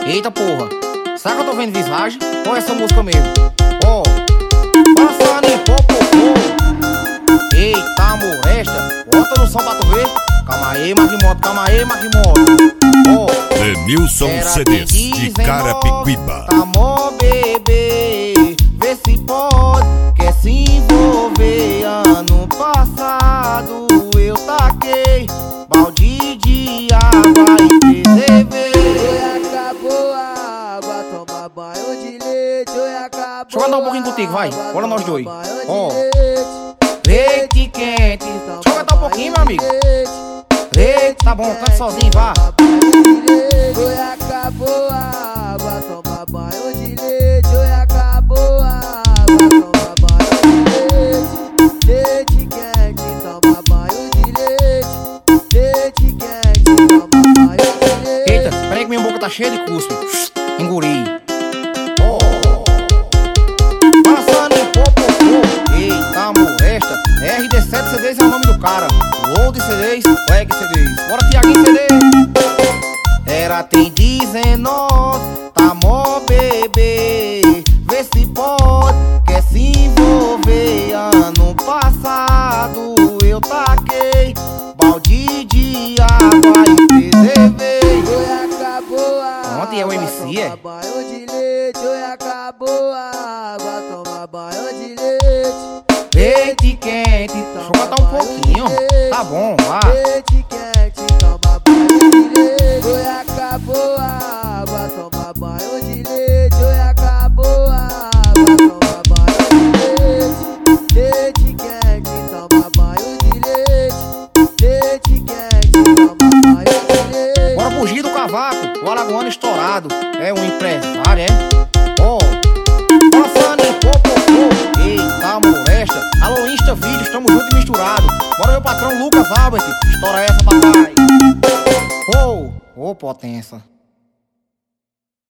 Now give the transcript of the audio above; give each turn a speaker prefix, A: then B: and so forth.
A: Eita porra, será que eu tô vendo visagem? Ou é essa música mesmo? Ó, passando em popopô. Eita molesta, bota no som pra tu ver. Calma aí, Marquimoto, calma aí, Marquimoto. Ó,
B: Denilson CDs de Carapicuíba.
A: Tá mó bebê, vê se pode, quer se envolver. Ano passado eu taquei balde de água e preservei.
C: Acabou a água, toma banho de leite. Acabou.
A: Deixa eu cantar um pouquinho contigo, vai. Bora nós dois. Ó,
C: Leite,
A: leite quente. Deixa eu cantar um pouquinho, meu amigo. Leite, tá bom, canta sozinho, vá.
C: Oi, acabou a água, toma banho de leite. Oi, acabou a água, toma banho de leite. Leite quente, toma banho de leite. Leite quente, toma banho de leite.
A: Eita, peraí que minha boca tá cheia de cuspe. Engoli. Passando em popopô. Eita molesta, RD7 CDs é o nome do cara. Load CDs, Leg CDs. Bora, Tiaguinho CD. Era tem 19, tá mó bebê, vê se pode, quer se envolver. Ano passado eu taquei balde de água e preservei.
C: Oi, acabou a água.
A: Ontem é o MC, é?
C: Toma banho de leite. Oi, acabou a água, toma banho de leite.
A: Leite quente, deixa eu cantar um pouquinho. Tá bom, vá.
C: Leite quente, toma banho de leite. Oi, acabou a água, toma banho de leite. Oi, acabou a água, toma banho de leite. Leite quente, toma banho de leite. Leite quente, toma banho de leite.
A: Bora fugir do cavaco, o alagoano estourado. É um empresário, é? Ó, passando em popopô. Eita molesta, alô Insta Vídeo, estamos juntos e misturados. Bora meu patrão Lucas Albert, estoura essa papai. Ô, potência.